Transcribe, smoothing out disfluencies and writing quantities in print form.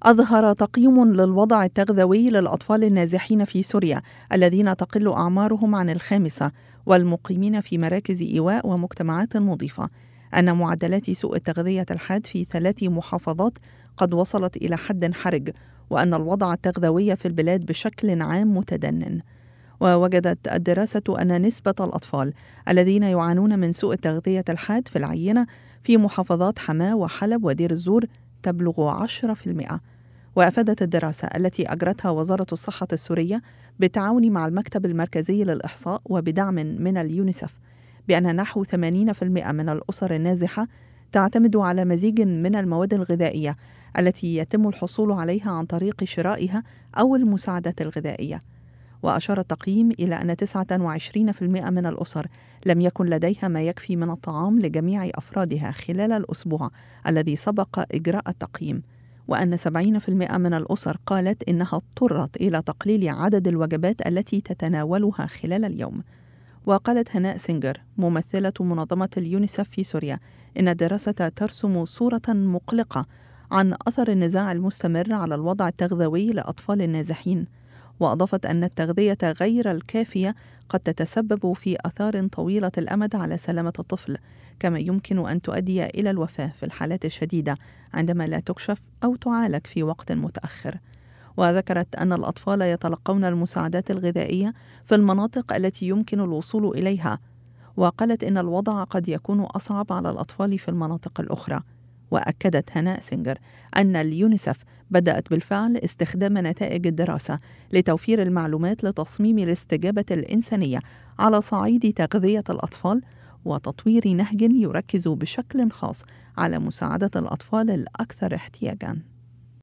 أظهر تقييم للوضع التغذوي للأطفال النازحين في سوريا الذين تقل أعمارهم عن 5 والمقيمين في مراكز إيواء ومجتمعات مضيفة أن معدلات سوء التغذية الحاد في 3 محافظات قد وصلت إلى حد حرج، وأن الوضع التغذوي في البلاد بشكل عام متدنٍ. ووجدت الدراسة أن نسبة الأطفال الذين يعانون من سوء التغذية الحاد في العينة في محافظات حماة وحلب ودير الزور تبلغ 10%. وأفادت الدراسة التي أجرتها وزارة الصحة السورية بالتعاون مع المكتب المركزي للإحصاء وبدعم من اليونيسف بأن نحو 80% من الأسر النازحة تعتمد على مزيج من المواد الغذائية التي يتم الحصول عليها عن طريق شرائها أو المساعدات الغذائية. وأشار التقييم إلى أن 29% من الأسر لم يكن لديها ما يكفي من الطعام لجميع أفرادها خلال الأسبوع الذي سبق إجراء التقييم، وأن 70% من الأسر قالت إنها اضطرت إلى تقليل عدد الوجبات التي تتناولها خلال اليوم. وقالت هناء سينجر ممثلة منظمة اليونيسف في سوريا إن الدراسة ترسم صورة مقلقة عن أثر النزاع المستمر على الوضع التغذوي لأطفال النازحين، وأضافت أن التغذية غير الكافية قد تتسبب في آثار طويلة الأمد على سلامة الطفل، كما يمكن أن تؤدي إلى الوفاة في الحالات الشديدة عندما لا تكشف أو تعالج في وقت متأخر. وذكرت أن الأطفال يتلقون المساعدات الغذائية في المناطق التي يمكن الوصول إليها، وقالت إن الوضع قد يكون أصعب على الأطفال في المناطق الأخرى. وأكدت هناء سينجر أن اليونيسف بدأت بالفعل استخدام نتائج الدراسة لتوفير المعلومات لتصميم الاستجابة الإنسانية على صعيد تغذية الأطفال وتطوير نهج يركز بشكل خاص على مساعدة الأطفال الأكثر احتياجاً.